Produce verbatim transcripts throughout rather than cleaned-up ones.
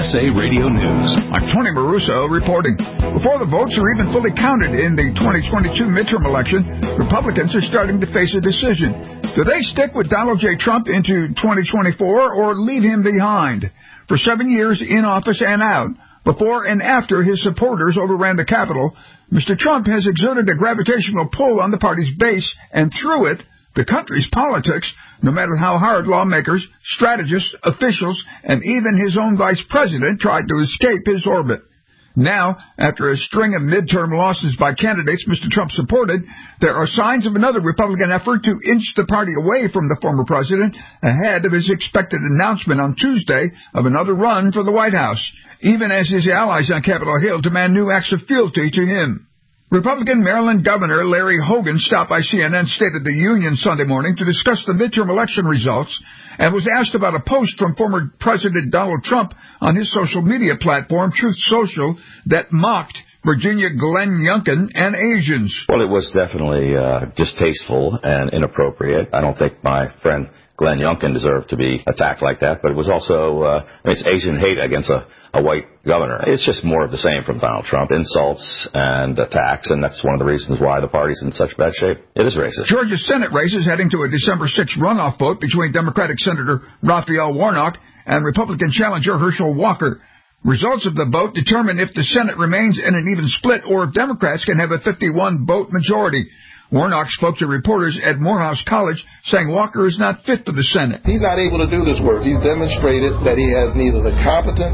S A Radio News. I'm Tony Maruso reporting. Before the votes are even fully counted in the twenty twenty-two midterm election, Republicans are starting to face a decision. Do they stick with Donald J. Trump into twenty twenty-four or leave him behind? For seven years in office and out, before and after his supporters overran the Capitol, Mister Trump has exerted a gravitational pull on the party's base and through it, the country's politics, no matter how hard lawmakers, strategists, officials, and even his own vice president tried to escape his orbit. Now, after a string of midterm losses by candidates Mister Trump supported, there are signs of another Republican effort to inch the party away from the former president ahead of his expected announcement on Tuesday of another run for the White House, even as his allies on Capitol Hill demand new acts of fealty to him. Republican Maryland Governor Larry Hogan stopped by C N N State of the Union Sunday morning to discuss the midterm election results and was asked about a post from former President Donald Trump on his social media platform, Truth Social, that mocked Virginia Glenn Youngkin and Asians. Well, it was definitely uh, distasteful and inappropriate. I don't think my friend Glenn Youngkin deserved to be attacked like that, but it was also uh, it's Asian hate against a, a white governor. It's just more of the same from Donald Trump, insults and attacks, and that's one of the reasons why the party's in such bad shape. It is racist. Georgia's Senate race is heading to a December sixth runoff vote between Democratic Senator Raphael Warnock and Republican challenger Herschel Walker. Results of the vote determine if the Senate remains in an even split or if Democrats can have a fifty-one vote majority. Warnock spoke to reporters at Morehouse College, saying Walker is not fit for the Senate. He's not able to do this work. He's demonstrated that he has neither the competence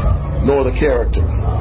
nor the character.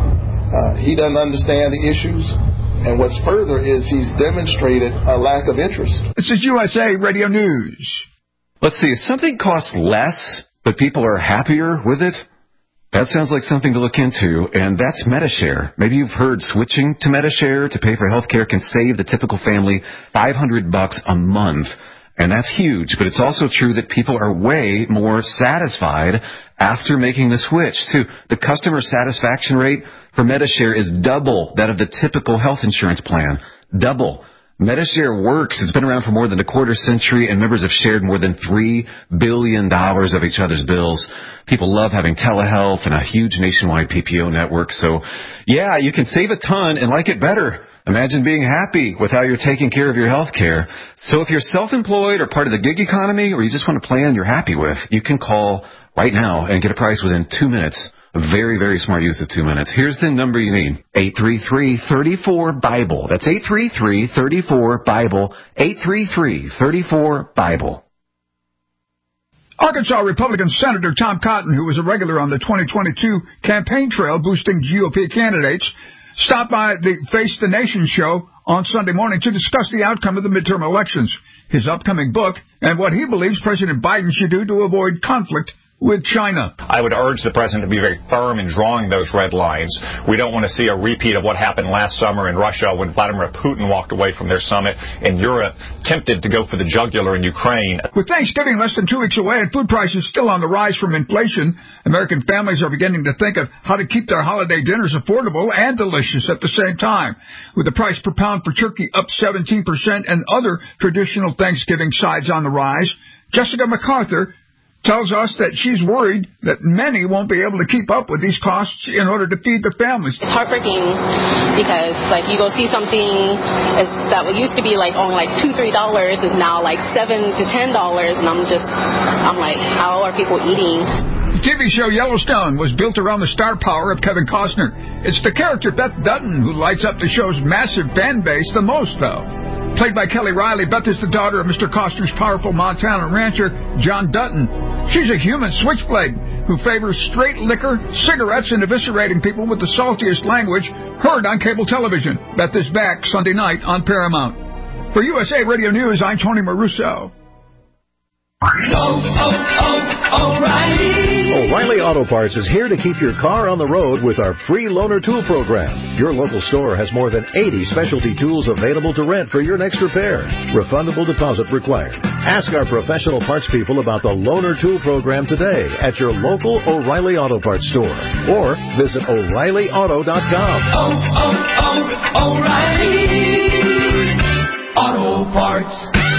Uh, he doesn't understand the issues. And what's further is he's demonstrated a lack of interest. This is U S A Radio News. Let's see, if something costs less, but people are happier with it, that sounds like something to look into, and that's Medi-Share. Maybe you've heard switching to Medi-Share to pay for health care can save the typical family five hundred bucks a month, and that's huge. But it's also true that people are way more satisfied after making the switch, too. The customer satisfaction rate for Medi-Share is double that of the typical health insurance plan. Double. Medi-Share works. It's been around for more than a quarter century, and members have shared more than three billion dollars of each other's bills. People love having telehealth and a huge nationwide P P O network. So, yeah, you can save a ton and like it better. Imagine being happy with how you're taking care of your health care. So if you're self-employed or part of the gig economy, or you just want a plan you're happy with, you can call right now and get a price within two minutes. A very, very smart use of two minutes. Here's the number you need. eight three three, three four, BIBLE. That's eight three three, three four, BIBLE. eight three three, three four, BIBLE. Arkansas Republican Senator Tom Cotton, who was a regular on the twenty twenty-two campaign trail boosting G O P candidates, stopped by the Face the Nation show on Sunday morning to discuss the outcome of the midterm elections, his upcoming book, and what he believes President Biden should do to avoid conflict with China. I would urge the president to be very firm in drawing those red lines. We don't want to see a repeat of what happened last summer in Russia when Vladimir Putin walked away from their summit in Europe, tempted to go for the jugular in Ukraine. With Thanksgiving less than two weeks away and food prices still on the rise from inflation, American families are beginning to think of how to keep their holiday dinners affordable and delicious at the same time. With the price per pound for turkey up seventeen percent and other traditional Thanksgiving sides on the rise, Jessica MacArthur tells us that she's worried that many won't be able to keep up with these costs in order to feed their families. It's heartbreaking because, like, you go see something as, that used to be, like, only, like, two, three dollars is now, like, seven to ten dollars, and I'm just, I'm like, how are people eating? The T V show Yellowstone was built around the star power of Kevin Costner. It's the character Beth Dutton who lights up the show's massive fan base the most, though. Played by Kelly Riley, Beth is the daughter of Mister Costner's powerful Montana rancher, John Dutton. She's a human switchblade who favors straight liquor, cigarettes, and eviscerating people with the saltiest language heard on cable television. Beth is back Sunday night on Paramount. For U S A Radio News, I'm Tony Maruso. Oh, oh, oh, O'Reilly. O'Reilly Auto Parts is here to keep your car on the road with our free loaner tool program. Your local store has more than eighty specialty tools available to rent for your next repair. Refundable deposit required. Ask our professional parts people about the loaner tool program today at your local O'Reilly Auto Parts store or visit O'Reilly Auto dot com. Oh, oh, oh, O'Reilly Auto Parts.